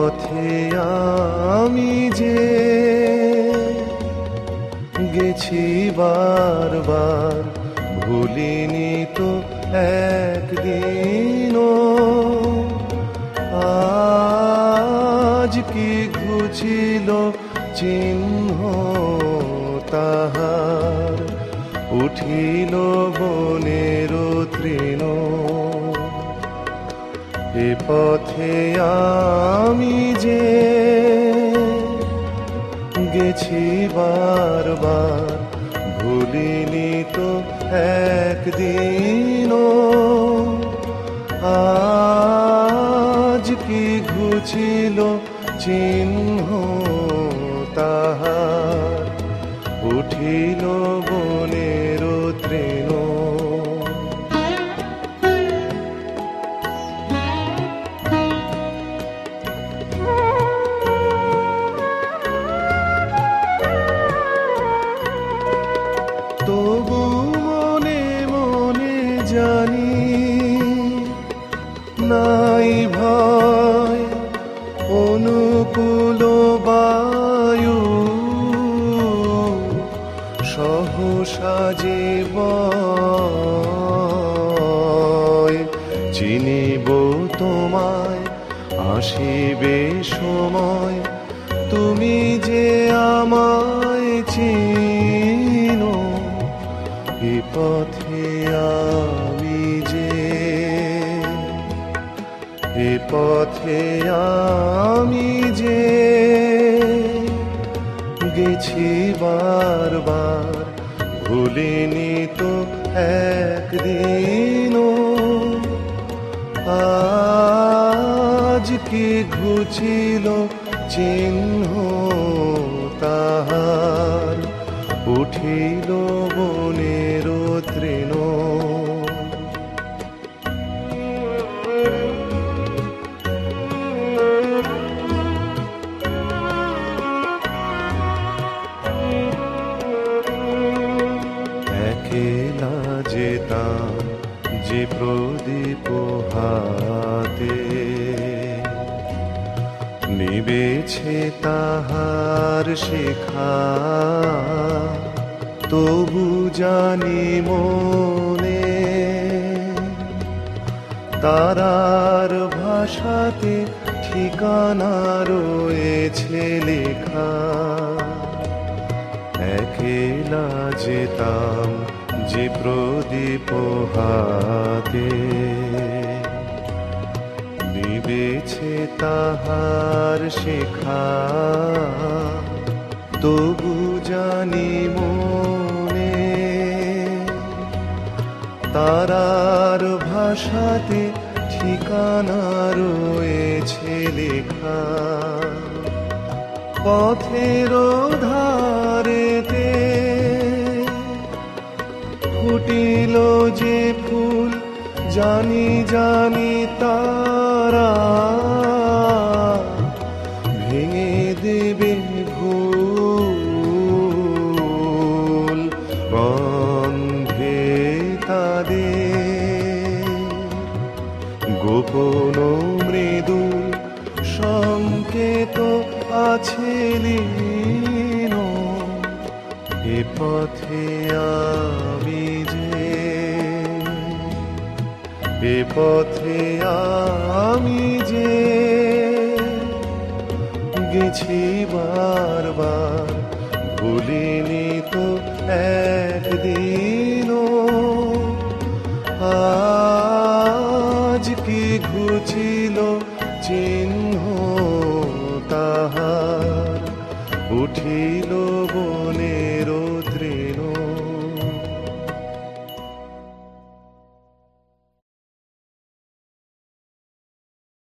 পথে আমি যে গেছি বারবার, ভুলিনি তো একদিনও। আজ কি ঘুচিল চিহ্ন তাহার, উঠিল বনের তৃণ। এ পথে আমি যে গেছি বারবার, ভুলিনি তো একদিনও। আজ কি ঘুচিল চিহ্ন তাহার, উঠিল বনের তৃণ। তবু মনে মনে জানি নাই ভয়, অনুকূল বায়ু সহসা যে বয়। চিনিব তোমায়, আসিবে সময়, তুমি যে আমায় চিনো। এ পথে আমি যে, এ পথে আমি যে গেছি বারবার, ভুলিনি তো একদিনও। আজ কি ঘুচিল চিহ্ন তাহার, উঠিল বনের তৃণ। একেলা যেতাম যে প্রদীপ হাতে, নিবেছে তাহার শিখা। তবু জানি মনে তারার ভাষাতে ঠিকানা রয়েছে লেখা। একেলা যেতাম যে প্রদীপ হাতে, নিবেছে তাহার শিখা। তবু জানি মনে তারার ভাষাতে ঠিকানা রয়েছে লেখা। পথের ধারেতে ফুটিল যে ফুল, জানি জানি তারা ভেঙে দেবে ভুল। গন্ধে তাদের গোপন মৃদুল সংকেত আছে লীন। এ পথে আমি যে, এ পথে আমি যে গেছি বারবার, ভুলিনি